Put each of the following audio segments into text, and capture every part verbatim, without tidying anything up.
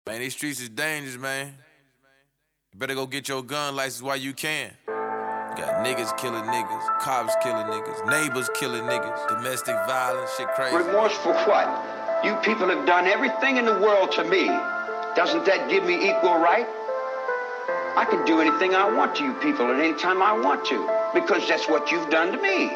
Man, these streets is dangerous, man. You better go get your gun license while you can. You got niggas killing niggas, cops killing niggas, neighbors killing niggas, domestic violence, shit crazy. Remorse for what? You people have done everything in the world to me. Doesn't that give me equal right? I can do anything I want to you people at any time I want to, because that's what you've done to me.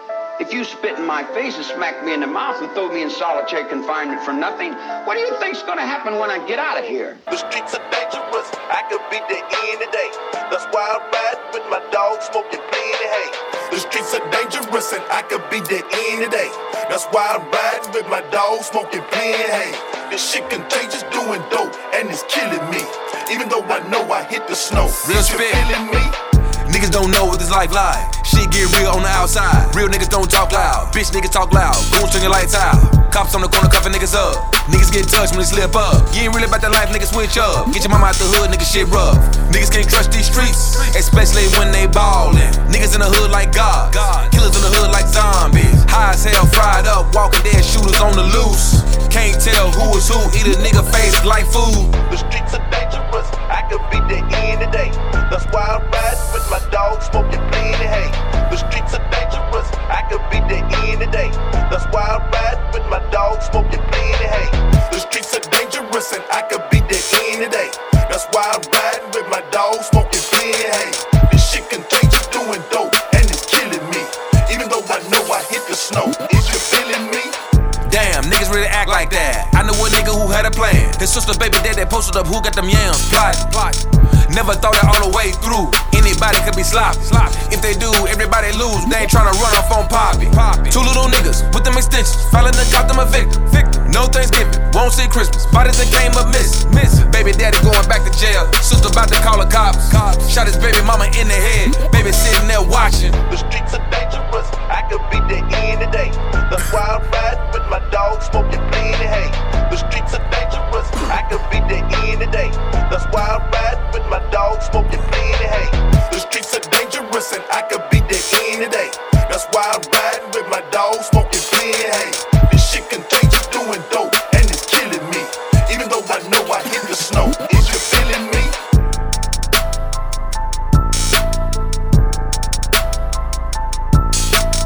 If you spit in my face and smack me in the mouth and throw me in solitary confinement for nothing, what do you think's gonna happen when I get out of here? The streets are dangerous, I could be there any day. That's why I ride with my dog smoking plenty hay. The streets are dangerous and I could be there any day. That's why I ride with my dog smoking plenty hay. This shit contagious, doing dope, and it's killing me. Even though I know I hit the snow. Real spit. You feeling me? Niggas don't know what this life like. Shit get real on the outside. Real niggas don't talk loud. Bitch niggas talk loud. Goons turn your lights out. Cops on the corner cuffing niggas up. Niggas get touched when they slip up. You ain't really about that life, niggas switch up. Get your mama out the hood, niggas shit rough. Niggas can't trust these streets, especially when they ballin'. Niggas in the hood like God. Killers in the hood like zombies. High as hell, fried up, walking dead shooters on the loose. Can't tell who is who, eat a nigga face like food. The streets are dangerous, I could be there any day. That's why I ride with my dog smoking plenty hay. The streets are dangerous, I could be there any day. That's why I ride with my dog smoking plenty hay. The streets are dangerous and I could be there any day. That's why I ride with my dog smoking plenty hay. This shit contagious, doing dope, and it's killing me. Even though I know I hit the snow, is you feeling me? Damn, niggas really act like that. I know a nigga who had a plan. His sister baby dad that posted up who got them yams. Plot, plot. Never thought it all the way through. Anybody could be sloppy. If they do, everybody lose. They ain't tryna run off on Poppy. Two little niggas with them extensions. Fallin' to got them a victim. No Thanksgiving, won't see Christmas. Bodies that came up miss. Baby daddy going back to jail. Sister about to call the cops. Shot his baby mama in the head. Baby sitting there watching. The streets are dangerous, I could be there any day. That's why I ride with my dog smoking plenty hay. The streets are dangerous, I could be there any day. That's why I ride with my dog smoking plenty hay. The streets are dangerous and I could be there any day. That's why I ride with my dog smoking plenty hay. This shit contagious, doing dope, and it's killing me. Even though I know I hit the snow, is you feeling me?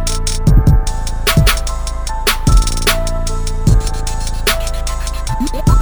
Yeah.